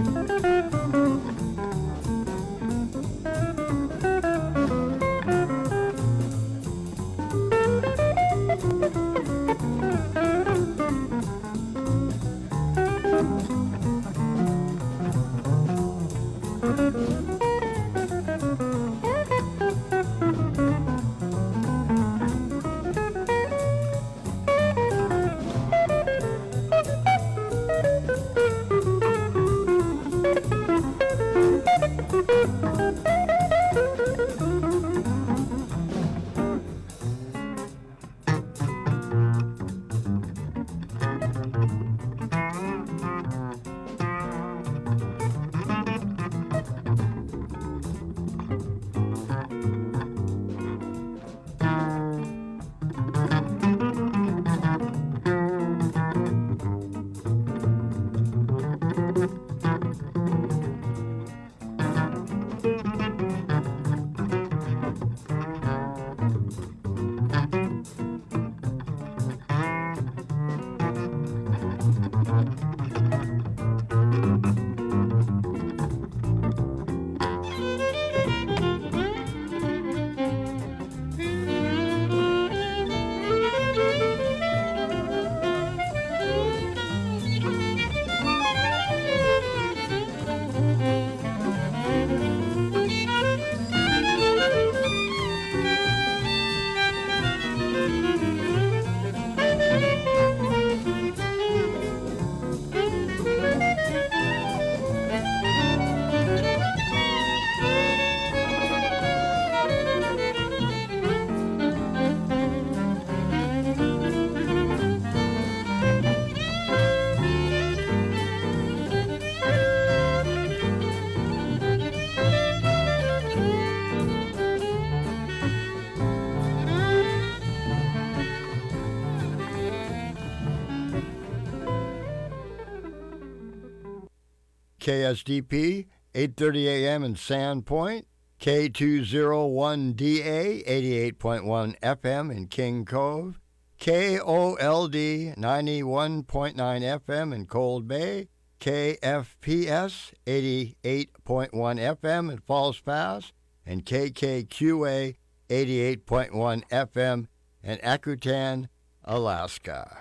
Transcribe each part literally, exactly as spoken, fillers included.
K S D P, eight thirty A M in Sandpoint, K two oh one D A, eighty-eight point one F M in King Cove, K O L D, ninety-one point nine F M in Cold Bay, K F P S, eighty-eight point one F M in Falls Pass, and K K Q A, eighty-eight point one F M in Akutan, Alaska.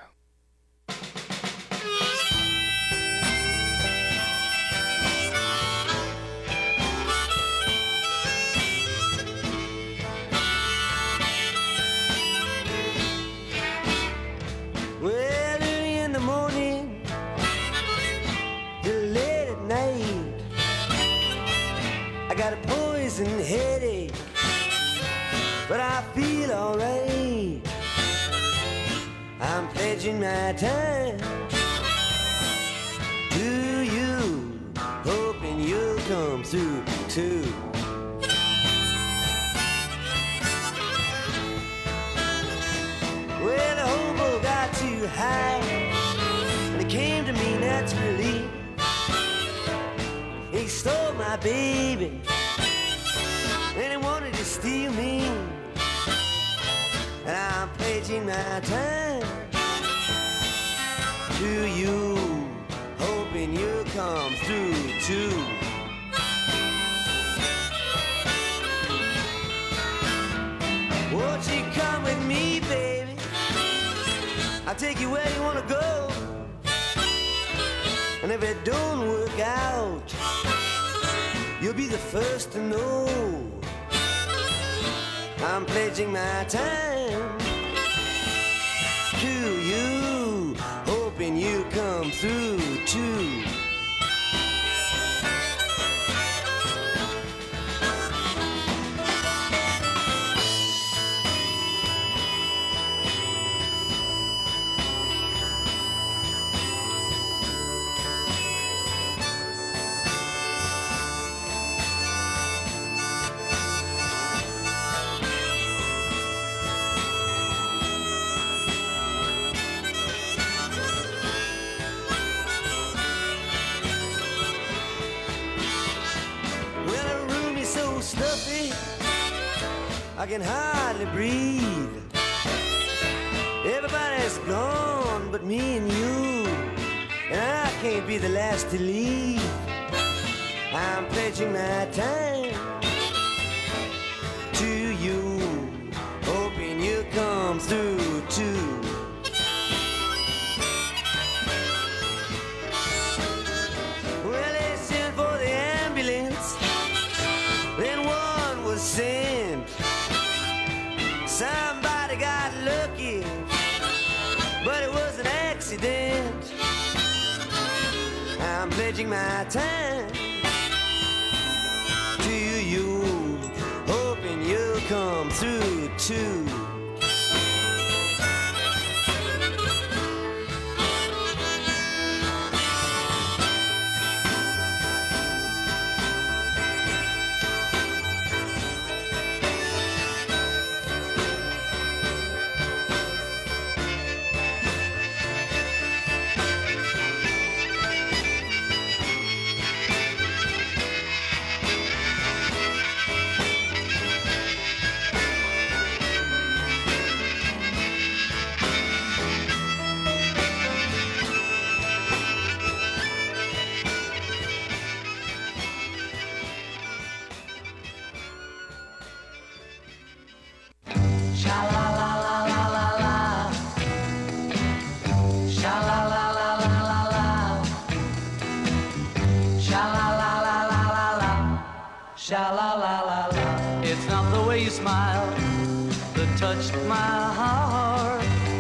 Well, early in the morning till late at night, I got a poison headache, but I feel alright. I'm pledging my time to you, hoping you'll come through too. Well, the hobo got too high, and it came to me naturally. He stole my baby, and he wanted to steal me. And I'm pledging my time to you, hoping you'll come through too. Won't you come with me, baby? I'll take you where you wanna go. And if it don't work out, you'll be the first to know. I'm pledging my time to you, hoping you come through too. Stuffy, I can hardly breathe. Everybody's gone but me and you, and I can't be the last to leave. I'm pledging my time to you, hoping you come through too. Well, they sent for the ambulance, then one was sent. Somebody got lucky, but it was an accident. I'm pledging my time to you, hoping you'll come through too. Sha-la-la-la-la. It's not the way you smile that touched my heart.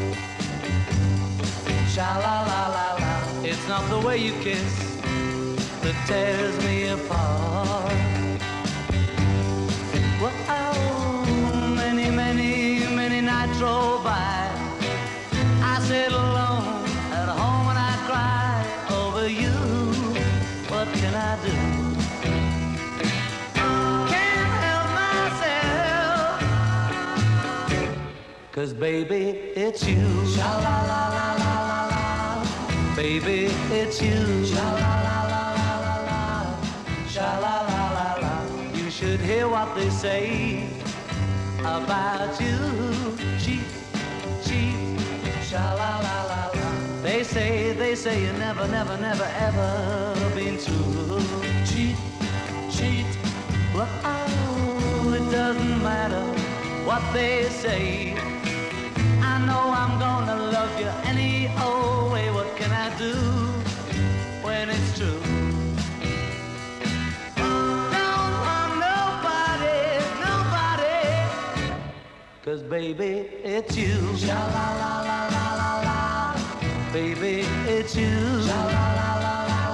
Sha-la-la-la-la. It's not the way you kiss that tears me apart. Well, oh, many, many, many nights roll by. I sit alone at home and I cry over you. What can I do? Cause baby, it's you. Sha-la-la-la-la-la-la. Baby, it's you. Sha-la-la-la-la-la-la. Sha-la-la-la-la. You should hear what they say about you. Cheap, cheap. Sha-la-la-la-la. They say, they say you never, never, never, ever been true. Cheat, cheat. Well, oh, it doesn't matter what they say. I know I'm gonna love you any old way. What can I do when it's true? Don't want nobody, nobody. Cause baby, it's you. Sha-la-la-la-la-la-la. Baby, it's you. Sha-la-la-la-la-la-la.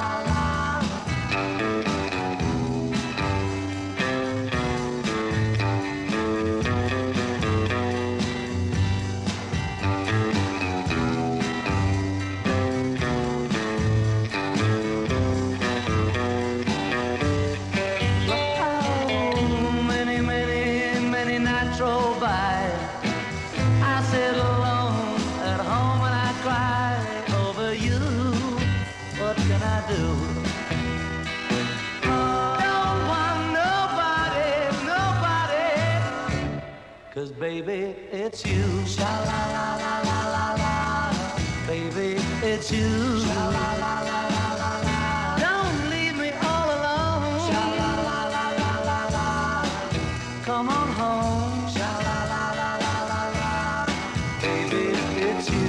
Cause baby, it's you. Sha-la-la-la-la-la-la. Baby, it's you. Sha-la-la-la-la-la-la. Don't leave me all alone. Sha-la-la-la-la-la-la. Come on home. Sha-la-la-la-la-la-la. Baby, it's you.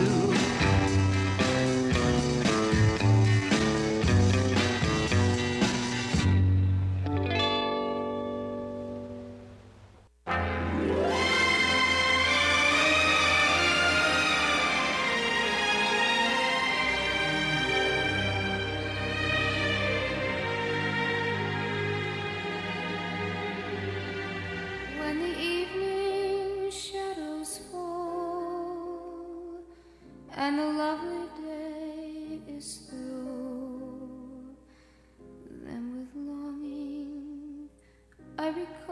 And the lovely day is through, then with longing I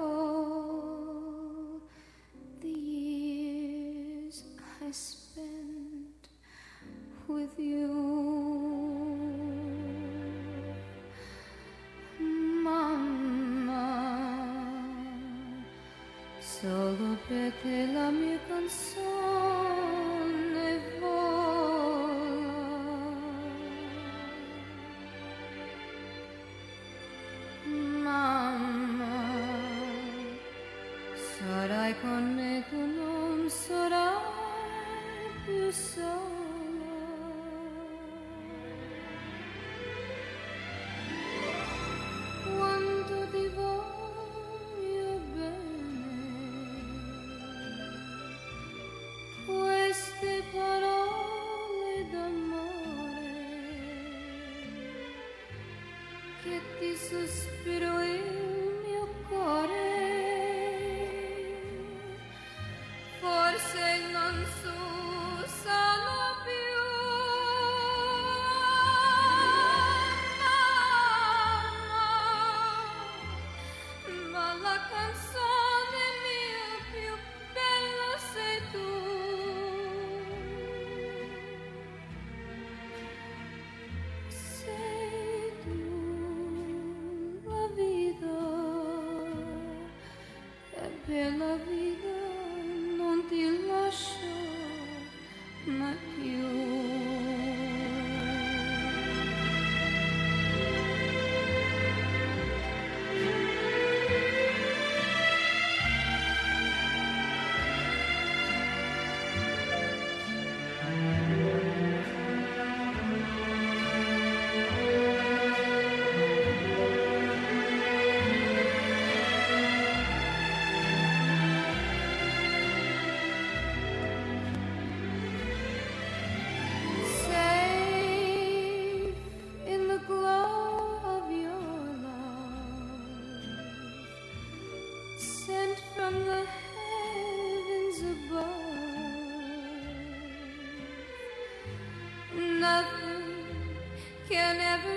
recall the years I spent with you. Mamma, solo per te la mia canzone vola. ogni sospiro il mio cuore forse non susano più, ma, ma la canzone mia più bella sei tu. Sei tu la vita, e per la vita non ti lascio mai più. Safe in the glow of your love, sent from the heavens above. Nothing can ever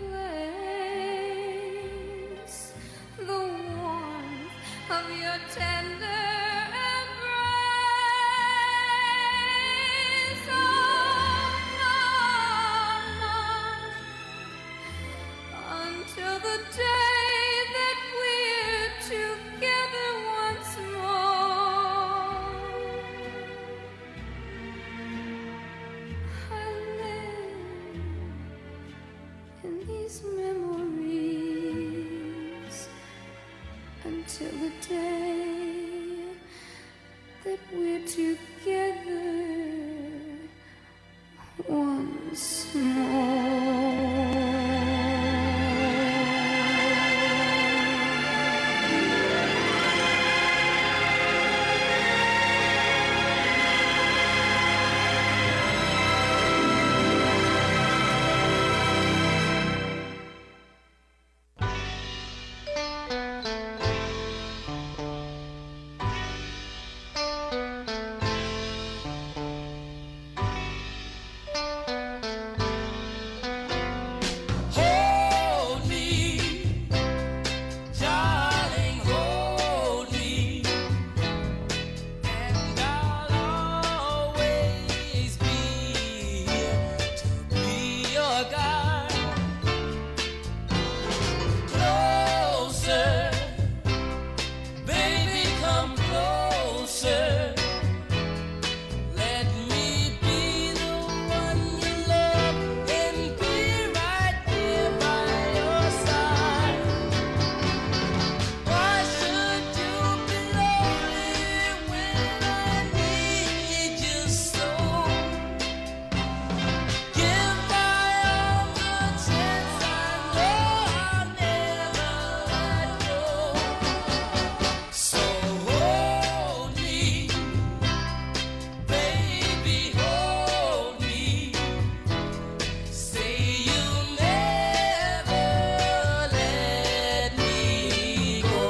replace the warmth of your tender embrace. Oh, mama, until the day that we're together once more, I live in these memories until the day that we're together once more. Hold me, darling, hold me, and I'll always be here to be your guide. Closer, baby, come closer. Let me be the one you love and be right here by your side. Why should you be lonely when I need you so? Give my arms a chance, I know I'll never let go. So hold me, baby, hold me. Say you'll never let me go.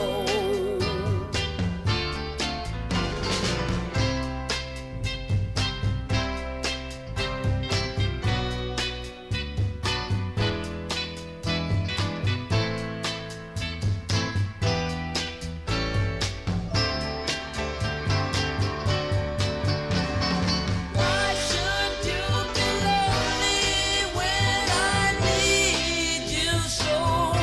Why should you be lonely when I need you so?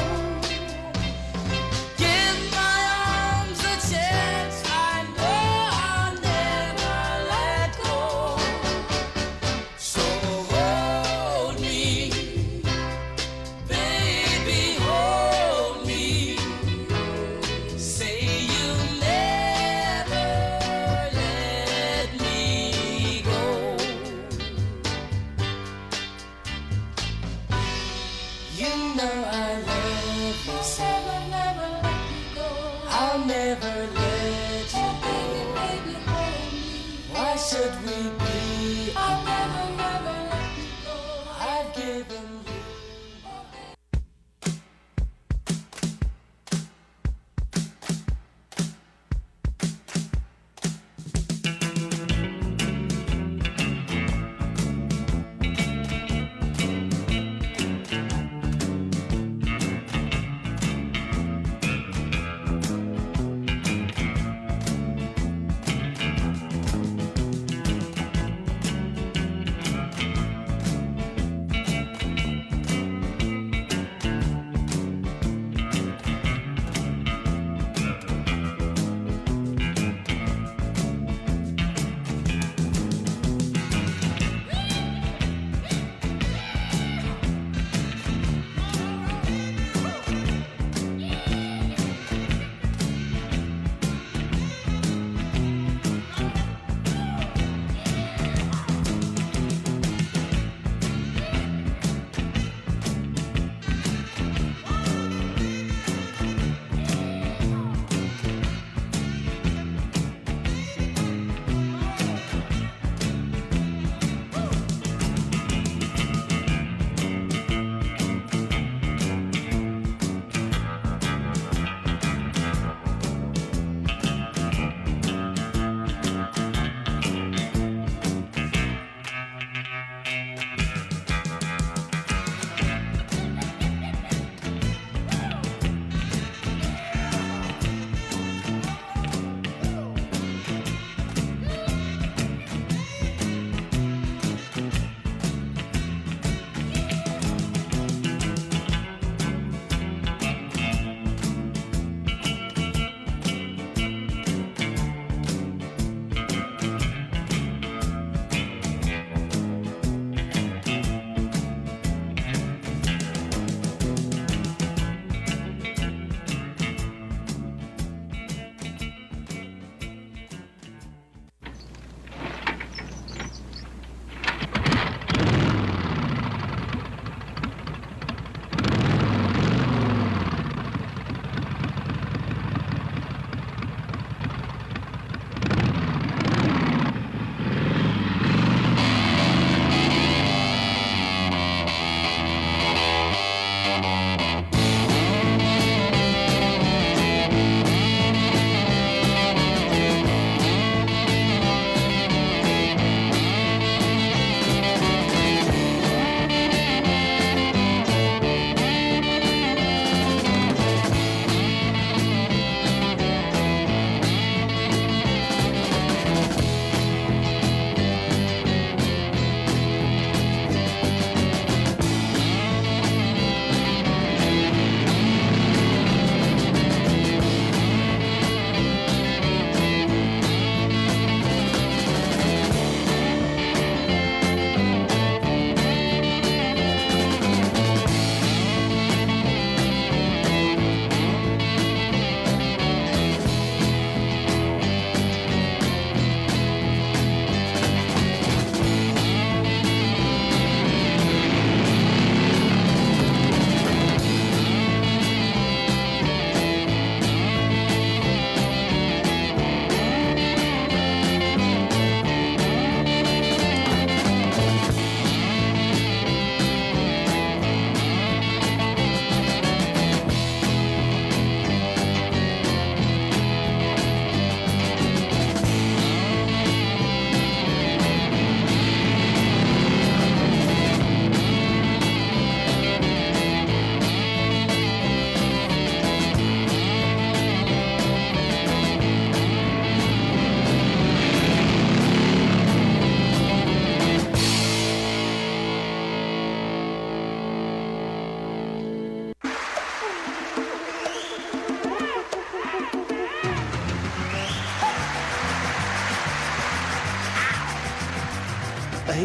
Give my arms a chance, I know I'll never let go. So hold me, baby, hold me. Say you'll never let me go. You know I love you so. I'll never let you go. Why should we be? I'll never, never let you go. I've given you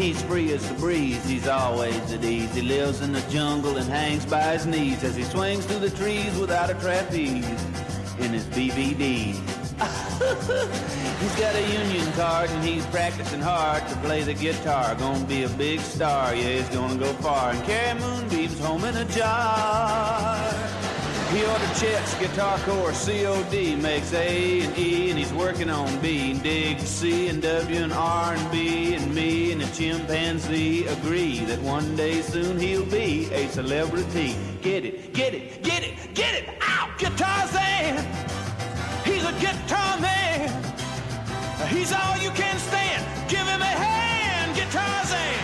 He's free as the breeze, he's always at ease. He lives in the jungle and hangs by his knees as he swings through the trees without a trapeze in his B V D. He's got a union card and he's practicing hard to play the guitar. Gonna be a big star, yeah, he's gonna go far and carry moonbeams home in a jar. He ordered Chet's Guitar Corps, C O D, makes A and E, and he's working on B, and digs C and W and R and B, and me and the chimpanzee agree that one day soon he'll be a celebrity. Get it, get it, get it, get it, ow! Guitar Zan! He's a guitar man! He's all you can stand! Give him a hand, Guitar Zan!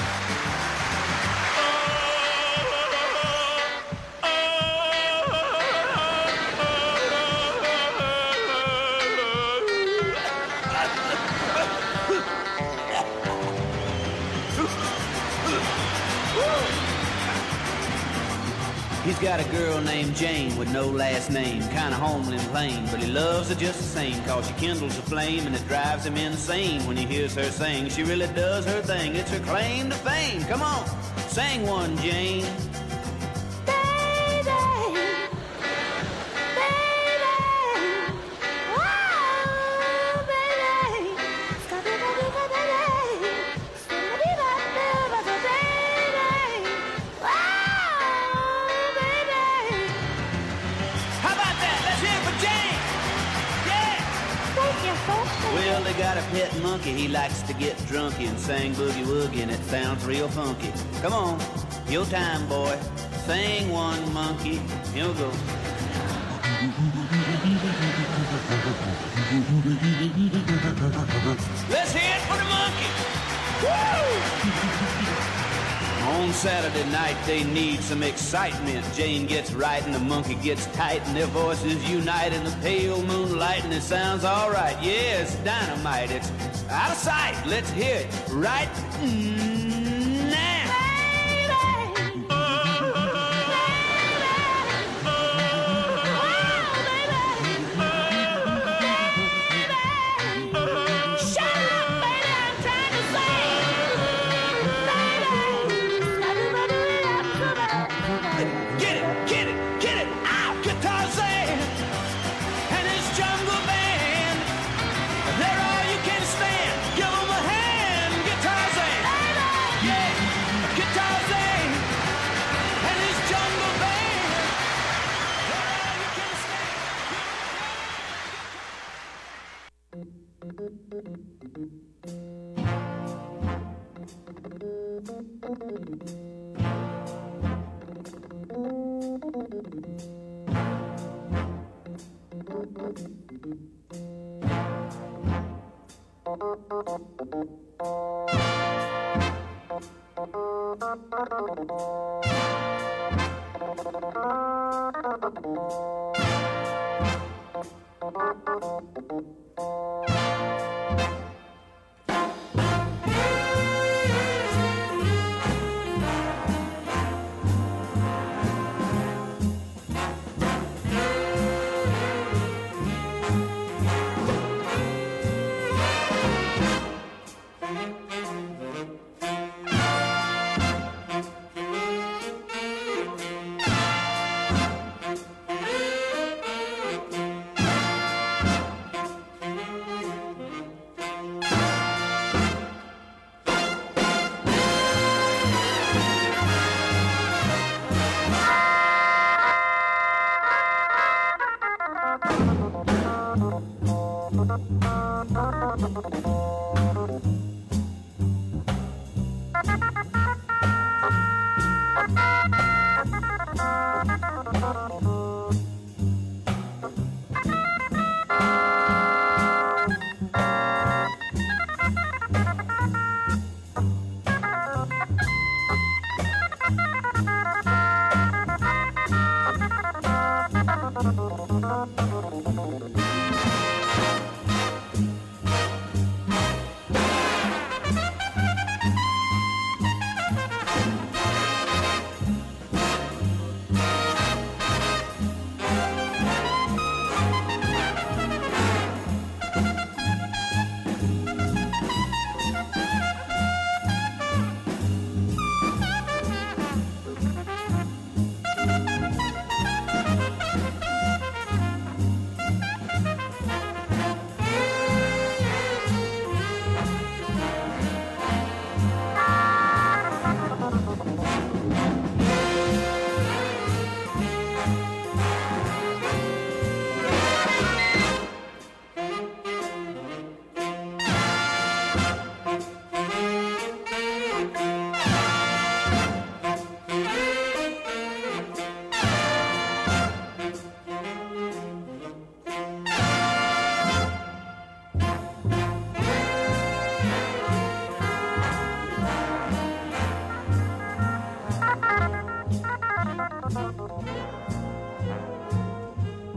He's got a girl named Jane with no last name, kinda homely and plain, but he loves her just the same, cause she kindles a flame and it drives him insane when he hears her sing. She really does her thing, it's her claim to fame. Come on, sing one, Jane. Well, they got a pet monkey, he likes to get drunky and sing boogie woogie and it sounds real funky. Come on, your time, boy. Sing one, monkey. Here we go. Let's hear it for the monkey. Woo! On Saturday night, they need some excitement. Jane gets right and the monkey gets tight and their voices unite in the pale moonlight and it sounds all right. Yeah, it's dynamite. It's out of sight. Let's hear it right now.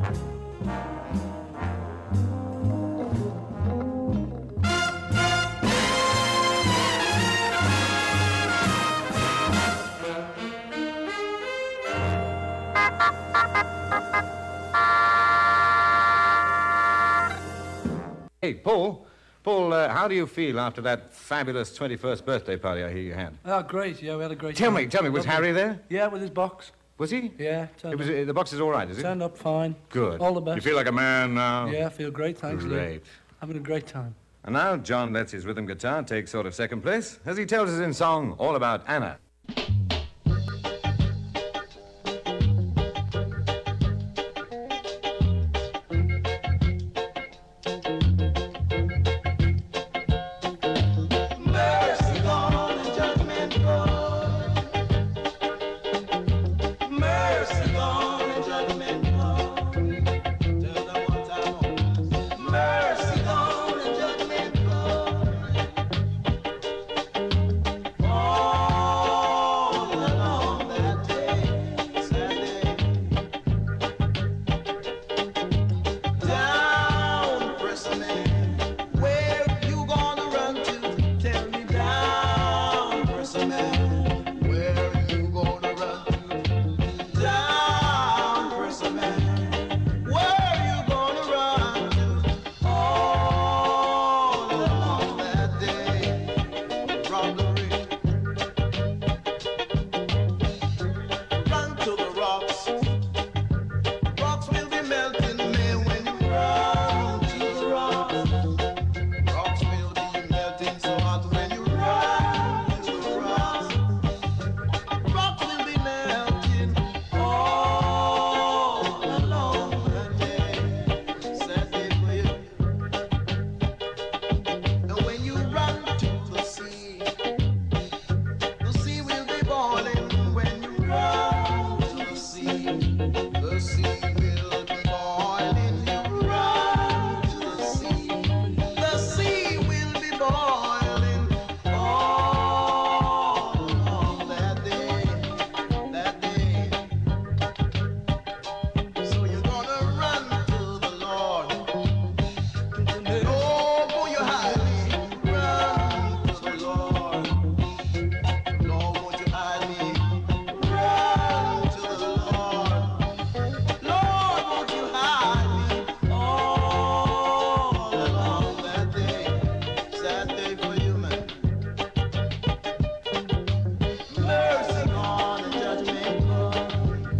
Hey, Paul. Paul, uh, how do you feel after that fabulous twenty-first birthday party I hear you had? Oh, great. Yeah, we had a great Tell time. me, tell me, was Lovely. Harry there? Yeah, with his box. Was he? Yeah, turned It was, up. uh, the box is all right, is it? Turned up fine. Good. All the best. You feel like a man now? Yeah, I feel great, thanks. Lou. Great. Having a great time. And now John lets his rhythm guitar take sort of second place, as he tells us in song all about Anna. Mercy gone and judgment gone. Mercy gone and judgment gone. Tell them one time more. Mercy gone and judgment gone. All along that day, sad day. Down, press man. Where you gonna run to? Tell me down, person man. Where you gonna run to? Down, person man. Where you gonna run to? All along that day, robbery. Run to the rocks. Rocks will be melting, man, when you run to the rocks. Rocks will be melting so hot when you run to the rocks. Rocks will be melting all along that day, sad day for you. And when you run to the sea, the sea will be boiling when you run to the sea. The sea will be boiling. You run to the sea. The sea will be boiling all along that day, that day. So you're gonna run to the Lord. Oh, go you hide me. Run to the Lord. Lord, won't you hide me? Run to the Lord. Lord, won't you hide me? All along that day, sad day for you, man. Mercy gone and judgment gone.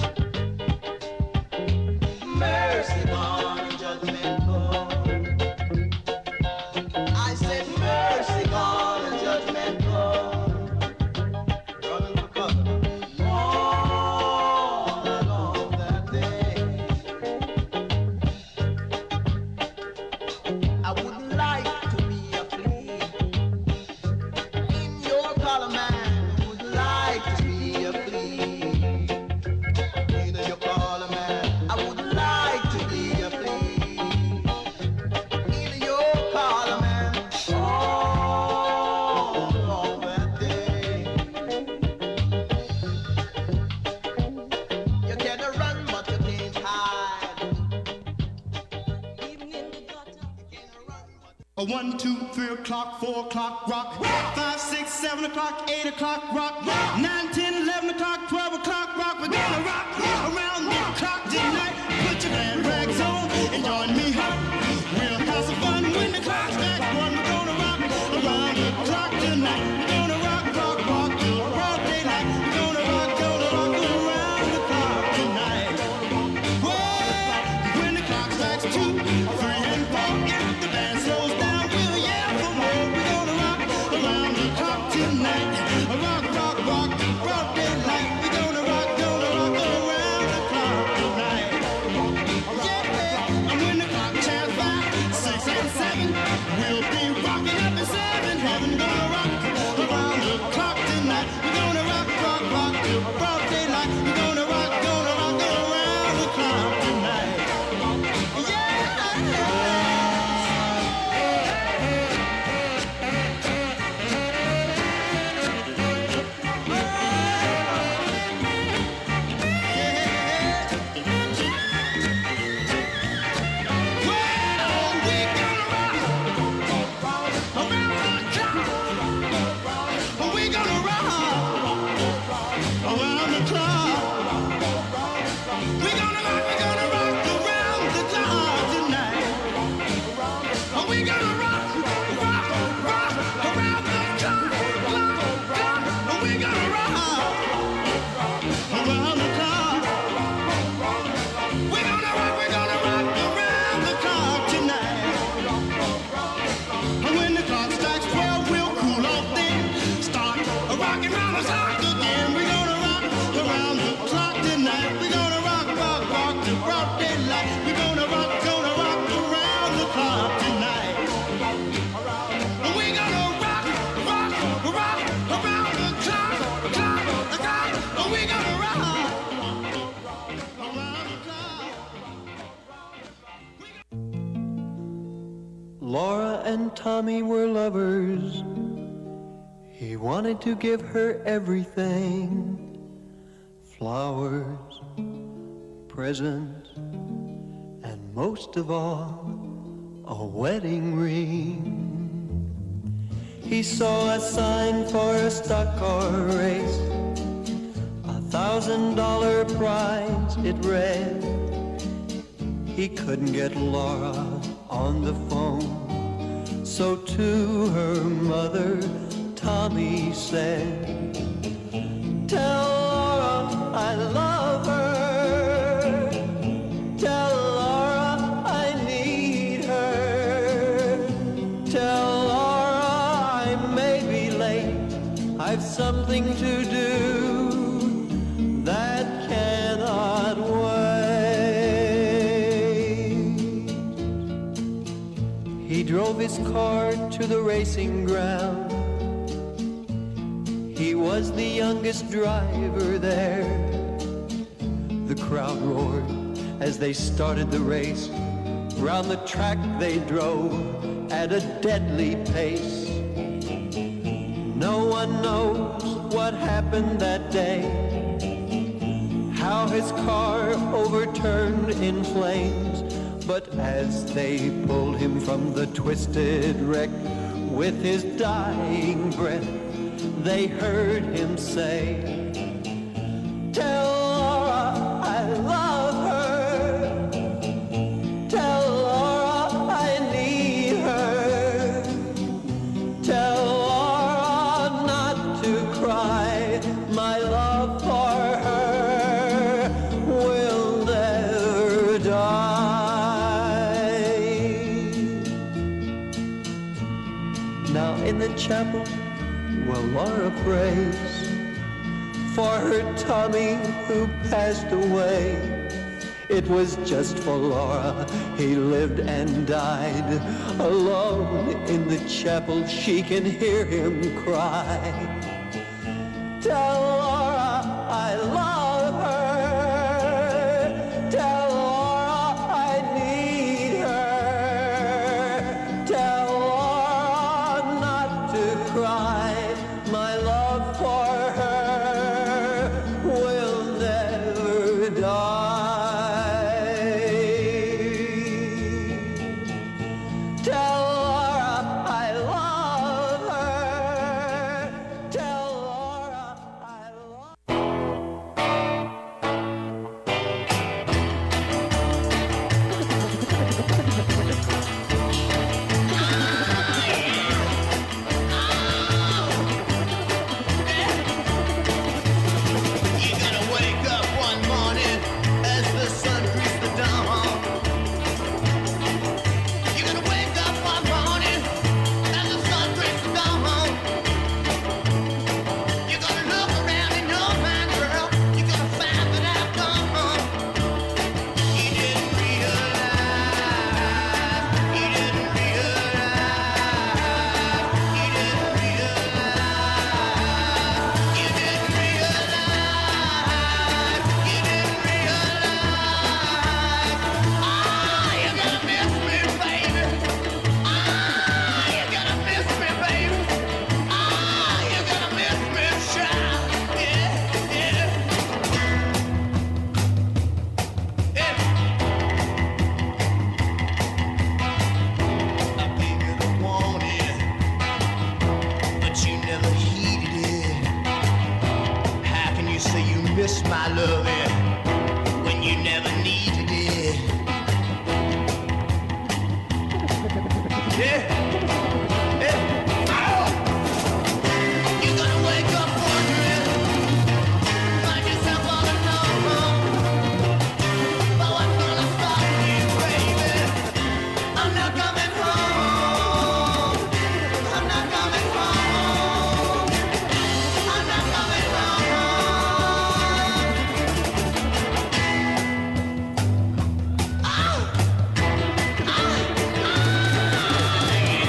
Mercy gone and judgment gone. I said mercy gone and judgment gone. Running for cover all along that day. I would like to be a flea in your collar, man. Would like to be a flea in your collar, man. I would like to be a flea in your collar, man. All along that day. You can run, but you can't hide. Even in the gutter, you can run, but A one, two, three o'clock, four o'clock, rock. Five, six, seven o'clock, eight o'clock, rock. Nine, ten, eleven o'clock, twelve o'clock, rock. We're gonna rock around the clock tonight. Put your band rags on and join me home. We'll have some fun when the clock's back one. We're gonna rock around the clock tonight. We're gonna rock, rock, rock till broad daylight. We're gonna rock, gonna rock around the clock tonight. Well, when the clock strikes two, three, and four, if the band slows down, we'll yell for more. We're gonna rock around the clock tonight. Rock, rock, rock till broad daylight. We're gonna rock, gonna rock around the clock tonight. Yeah. and Tommy were lovers. He wanted to give her everything. Flowers, presents, and most of all, a wedding ring. He saw a sign for a stock car race, a thousand dollar prize it read. He couldn't get Laura on the phone, so to her mother, Tommy said, "Tell Laura I love her. Tell Laura I need her. Tell Laura I may be late. I've something to do that cannot wait." He drove his car to the racing ground. He was the youngest driver there. The crowd roared as they started the race. Round the track they drove at a deadly pace. No one knows what happened that day, how his car overturned in flames. But as they pulled him from the twisted wreck, with his dying breath, they heard him say, "Tell Laura I love her. Tell Laura I need her. Tell Laura not to cry. My love for her will never die." Now in the chapel, well, Laura prays for her Tommy who passed away. It was just for Laura he lived and died. Alone in the chapel she can hear him cry, "Tell Laura I love her. Tell Laura I need her. Tell Laura not to cry. My love for her will never die. Tell Laura I love her. Tell Laura I love You're gonna wake up one morning as the sun greets the dawn. You're gonna wake up one morning as the sun greets the dawn. You're gonna look around in your mind, girl. You're gonna find that I've gone. You didn't realize. You didn't realize. You didn't realize. You didn't realize. You didn't realize. Ah, you're gonna miss me, baby. Ah, you're gonna miss me, baby. Ah, you're gonna miss me, child. Yeah, yeah. Yeah. I gave you the warning, but you never heeded it. How can you say you miss my loving when you never needed it? Yeah. Yeah. Ow! You're gonna wake up wondering, find yourself all alone. But what's gonna stop you, baby? I'm not coming home. I'm not coming home. I'm not coming home. Ah! Ah! Ah!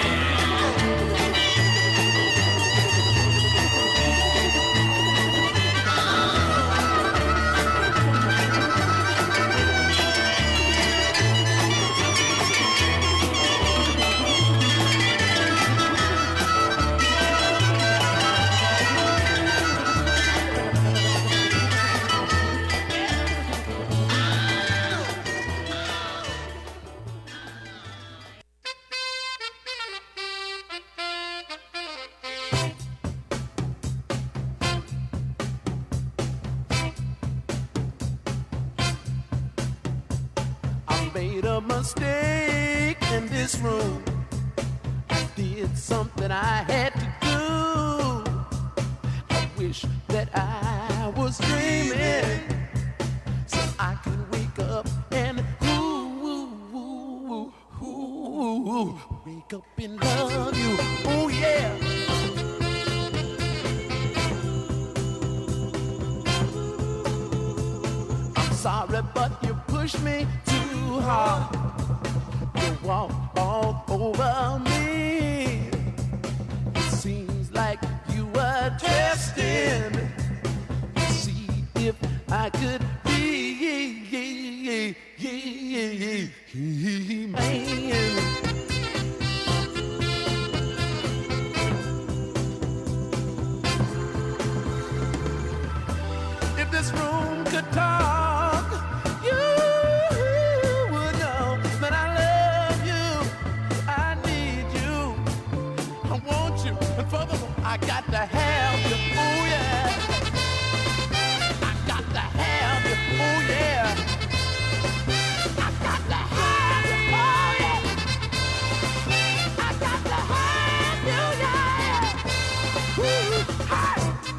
made a mistake in this room. I did something I had to do. I wish that I was dreaming, so I could wake up and ooh, ooh, ooh, ooh, ooh, wake up and love you. Oh yeah. I'm sorry, but you pushed me too hard. You walk all over me. It seems like you were testing to see if I could be man. If this room could talk, you would know that I love you, I need you, I want you, and furthermore, I got to have you, oh yeah. I got to have you, oh yeah. I got to have you, oh yeah. I got to have you, yeah. Woo, hi.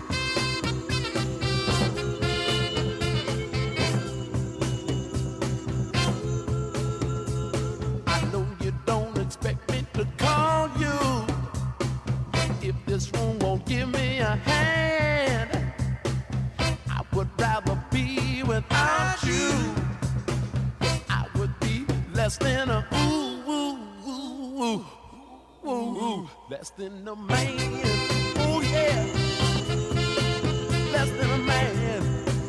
I know you don't expect me to call you if this room won't give me a hand. I would rather be without you. I would be less than a ooh, ooh, ooh, ooh, ooh, ooh, less than a man. Oh yeah, less than a man.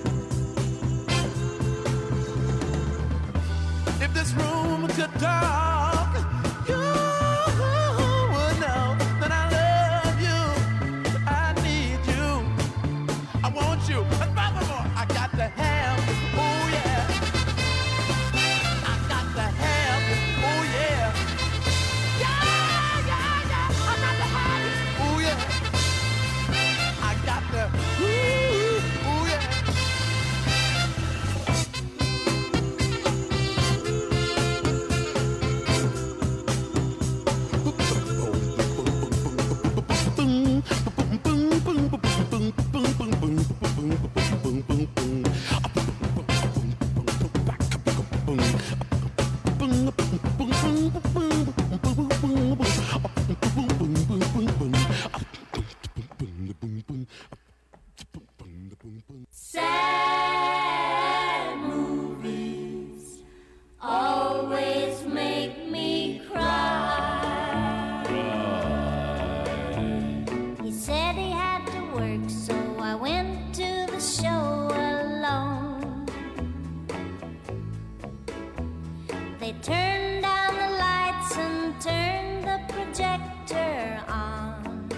If this room could talk, you would know that I love you, I need you, I want you, and furthermore, I got to have you, oh yeah. I got to have you, oh yeah. Yeah, yeah, yeah, I got to have you, oh yeah. I got to, ooh, oh yeah. Sad movies always make me cry. He said he had to work, so I went to the show alone. They turned down the lights and turned the projector on.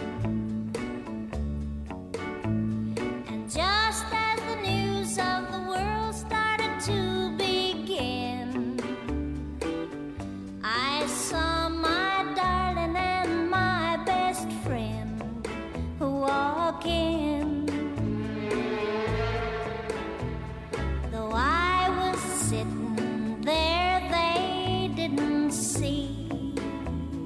And just as the news of the world started to begin, I saw my darling and my best friend walk in. Though I was sitting there, they didn't see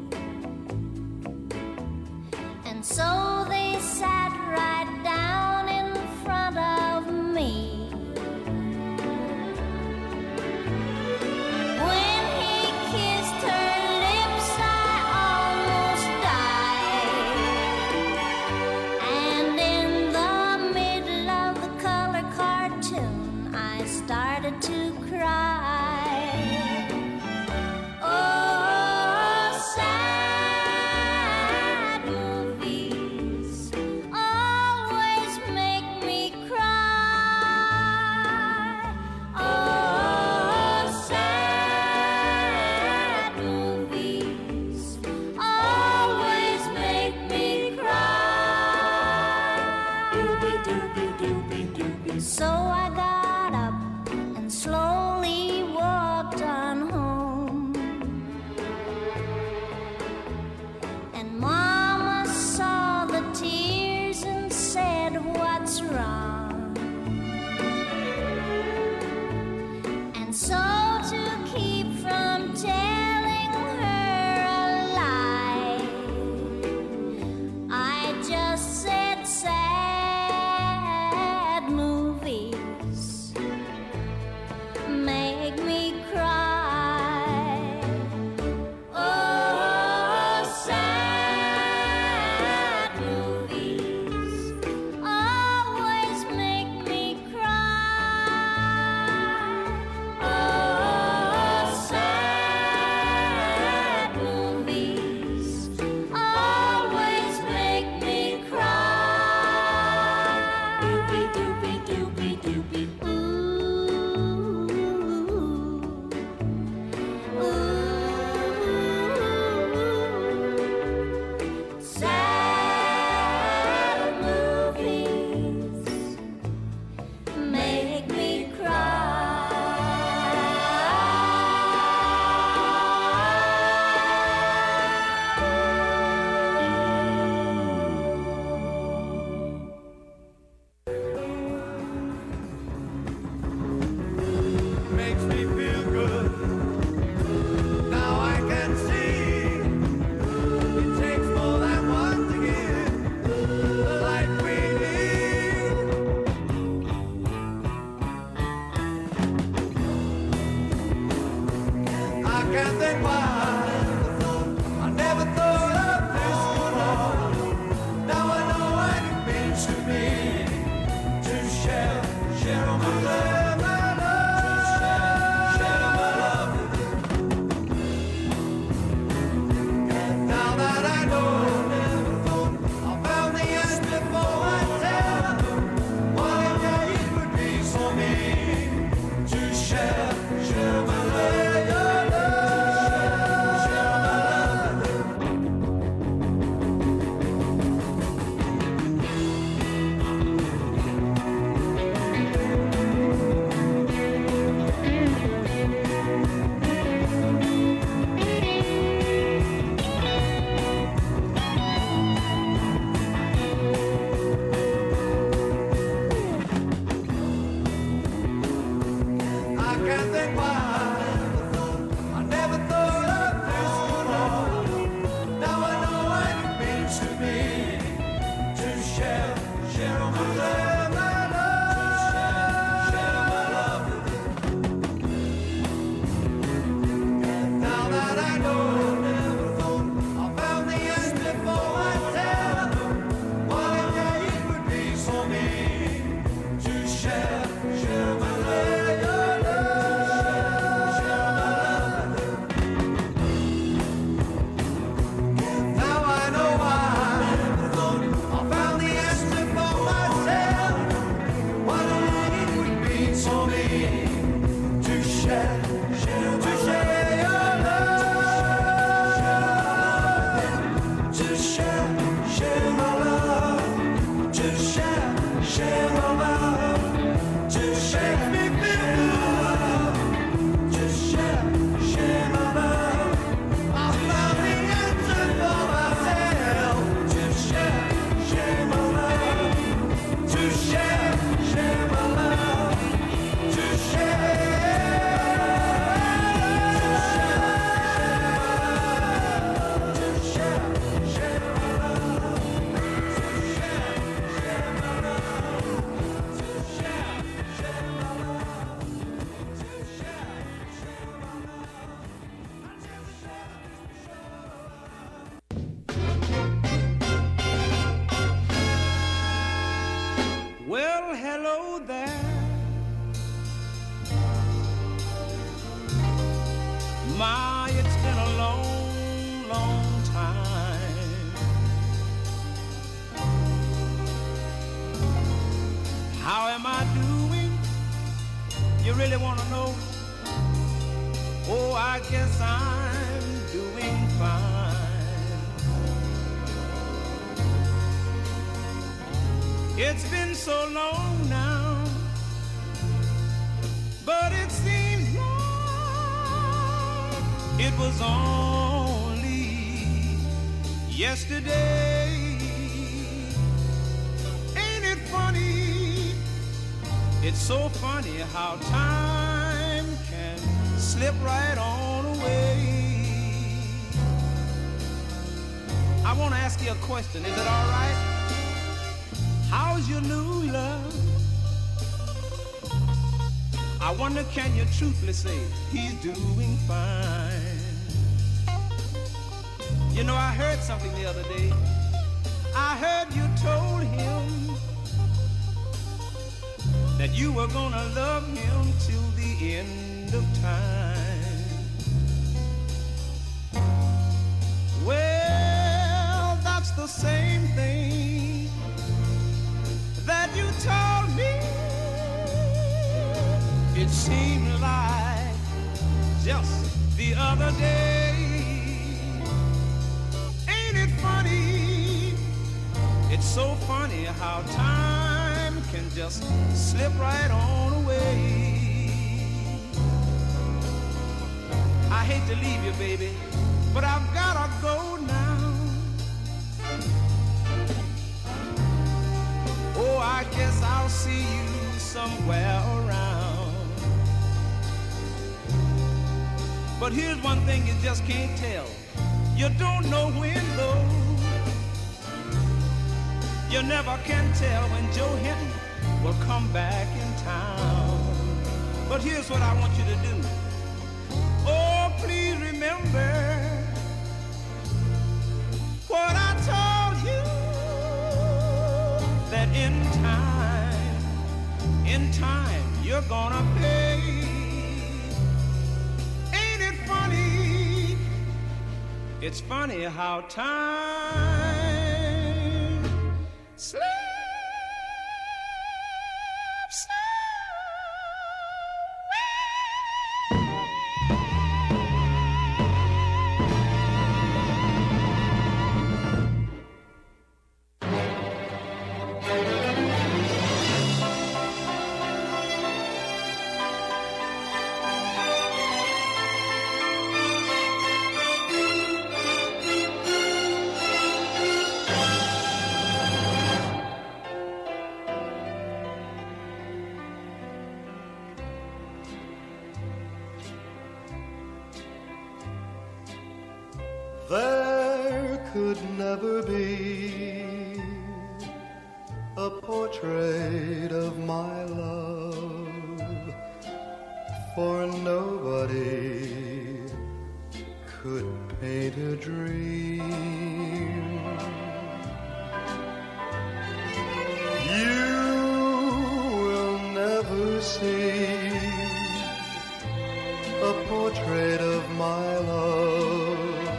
can't think why I never thought of this before. Now I know what it means to me to share, share all my love, my love, share all my love with you. And now that I know, never thought I found the answer for myself. What a day it would be for me to share, share my love, your love, share my love with you. I can't think why I never thought of this before. Now I know what it means to me to share, share all my love, my love, share all my love with you. And now that I know, never thought I found the answer for myself. What a day it would be for me to share, share my love, your love, share my love with you. Now I know why I found the answer for myself. What a day it would be for me to share, share, to share your love, to share, share my love, to share, share my love, to share me feel love, to share, share my love. I found the answer for myself. To share, share my love, to share, share my love, to share, to share, share my love, to share, share my love, to share, share my love, to share, share my love. Well, hello there. My, it's been a long, long time. How am I doing? You really want to know? Oh, I guess I'm doing fine. It's been so long now, but it seems like it was only yesterday. Ain't it funny? It's so funny how time can slip right on away. I want to ask you a question. Is it all right? How's your new love? I wonder, can you truthfully say he's doing fine? You know, I heard something the other day. I heard you told him that you were gonna love him till the end of time. Well, that's the same thing that you told me. It seemed like just the other day. Ain't it funny? It's so funny how time can just slip right on away. I hate to leave you, baby, but I've gotta go now. Oh, I guess I'll see you somewhere around. But here's one thing you just can't tell. You don't know when, though. You never can tell when Joe Hinton will come back in town. But here's what I want you to do. Oh, please remember in time you're gonna pay. Ain't it funny? It's funny how time slips There could never be a portrait of my love, for nobody could paint a dream. You will never see a portrait of my love,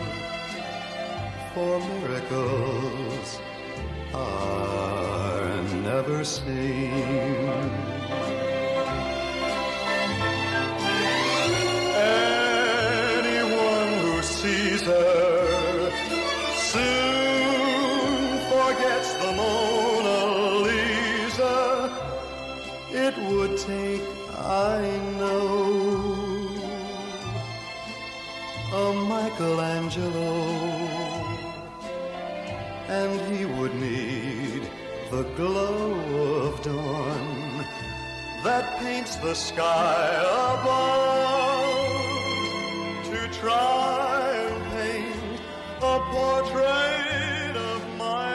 for miracles are never seen. Anyone who sees her soon forgets the Mona Lisa. It would take, I know, a Michelangelo, and he would need the glow of dawn that paints the sky above to try and paint a portrait of my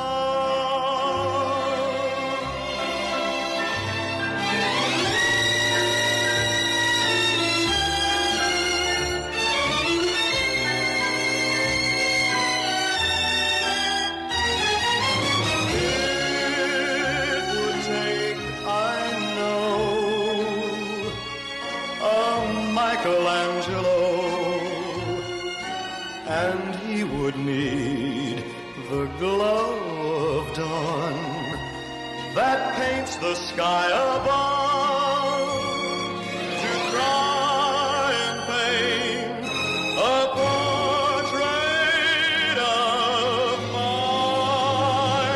Michelangelo, and he would need the glow of dawn that paints the sky above to try and paint a portrait of my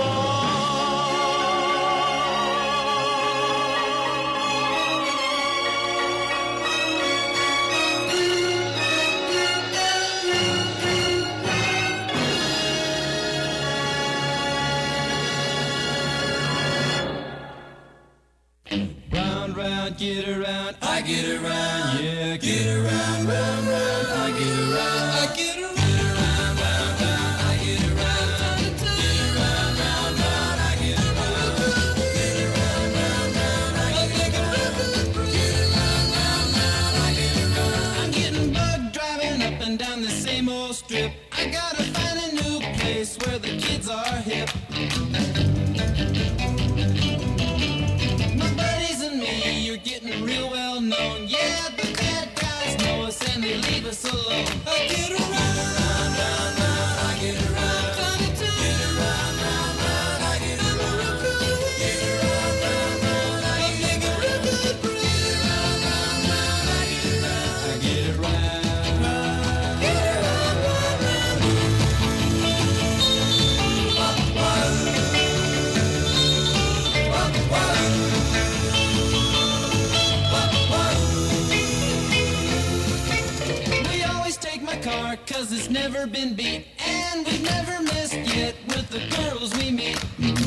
Get around, I get around, yeah, get around, round, round, I get around, I get around, round, round, round, I get around, get around, round, round, I get around, get around, round, round, I get around, get around, round, round, I get around. I'm getting bugged driving up and down the same old strip. I gotta find a new place where the kids are hip. Getting real well known, yeah, the bad guys know us and they leave us alone. I get around, round, round, round, I get around, get around, round, round, I get around, get around, round, round, I get around, get around, round, round, I get around, I get around, get around, round, round. Car, cause it's never been beat, and we've never missed yet with the girls we meet.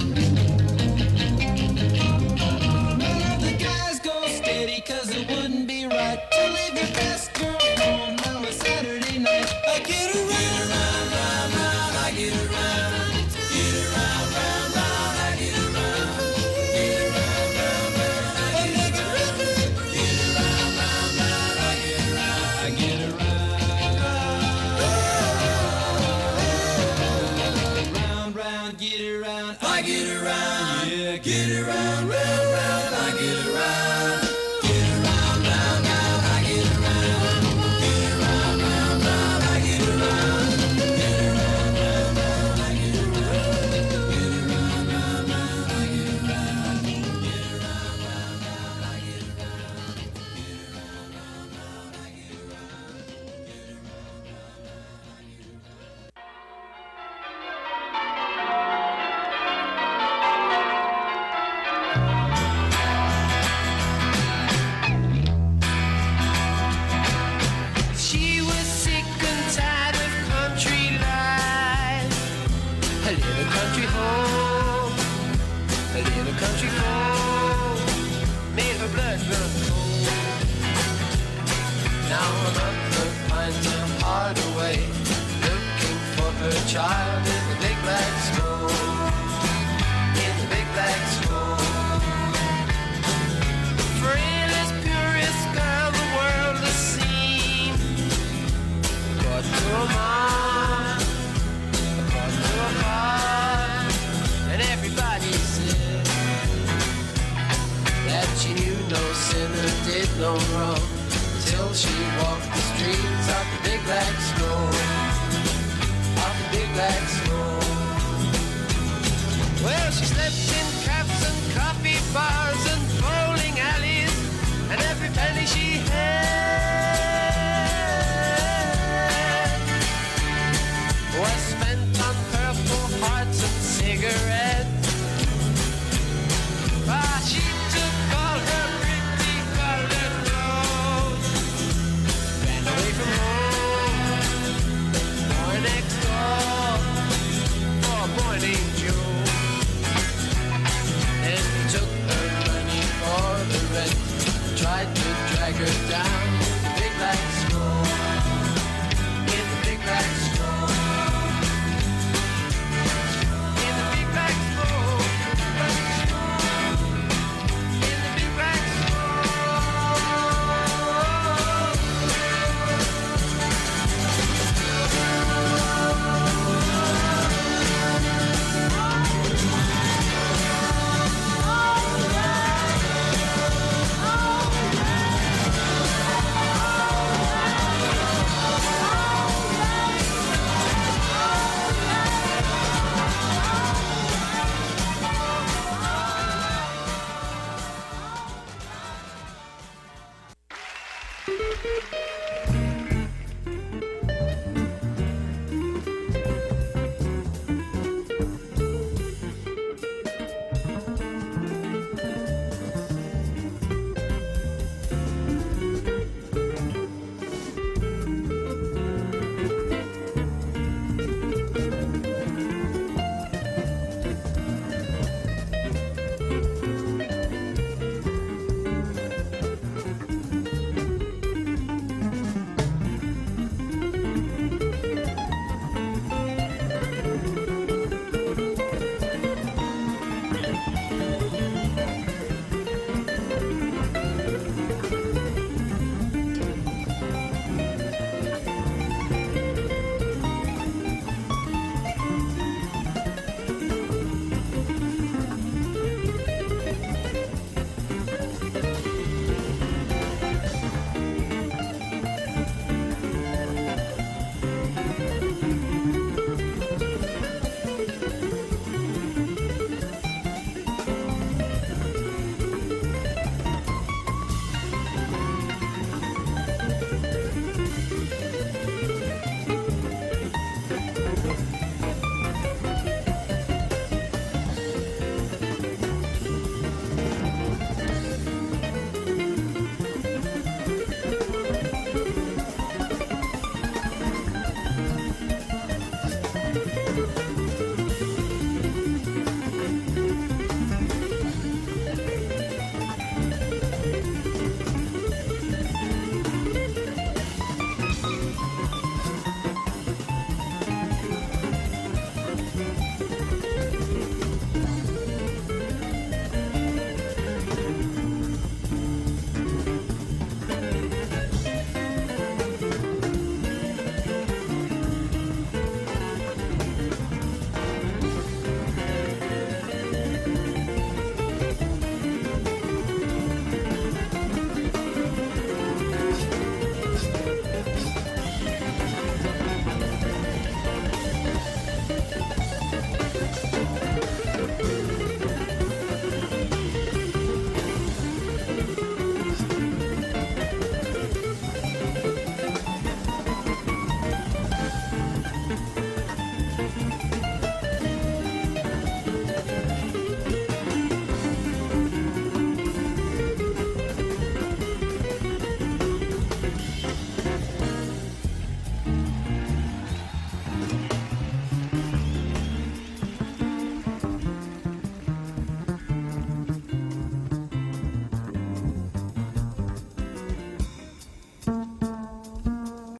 None of the guys go steady, cause it wouldn't be right to leave your best girl home on a Saturday night. I get around, round, round, round, I get around, get around, round, round, I get around, get around, round, round, I get around, get around, round, round, I get around, I get around. Get around, I get around. country cold made her blood run cold. Now a mother finds a harder way, looking for her child in the big black